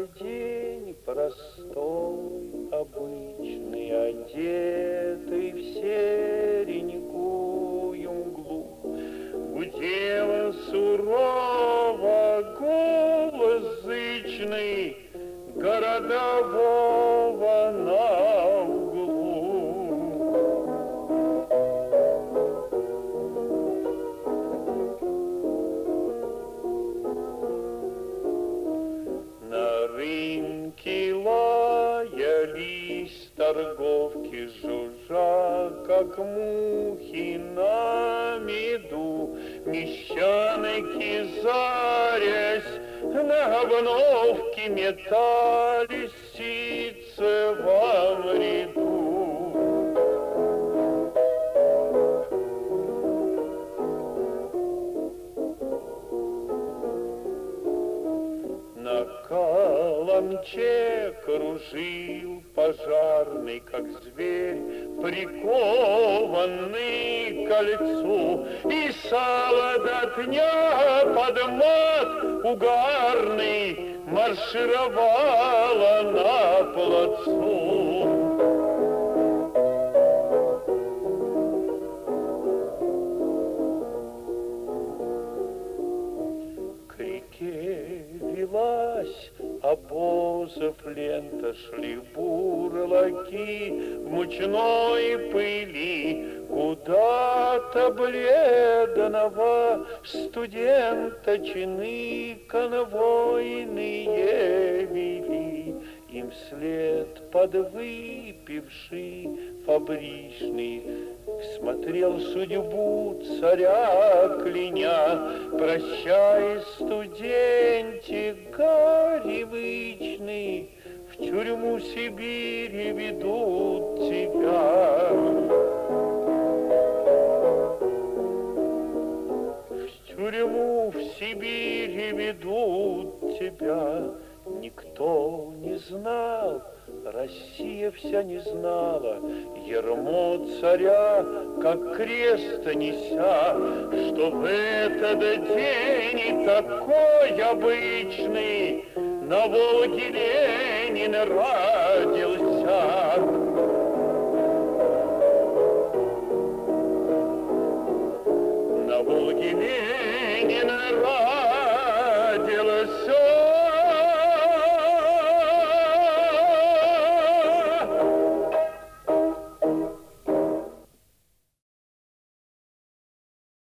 день простой, обычный, одетый в серенькую мглу. Гудела сурово голос зычный городового на углу. На рынке лаялись торговки, жужжа, как мухи на меду. Мещанки, зарясь, на обновке метались ситцевом ряду. На каланче кружил пожарный, как зверь, прикованный к кольцу, и сало до дня под мат угарный маршировала на плацу. К реке велась обозов лента, шли бурлаки в мучной пыли. Куда-то бледного студента чины конвойные вели. Им вслед подвыпивший фабричный смотрел судьбу царя кляня. Прощай, студентик горевычный, в тюрьму Сибири ведут тебя. В тюрьму в Сибири ведут тебя. Никто не знал, Россия вся не знала, ярмо царя, как крест неся, что в этот день такой обычный на Волге Ленин родился.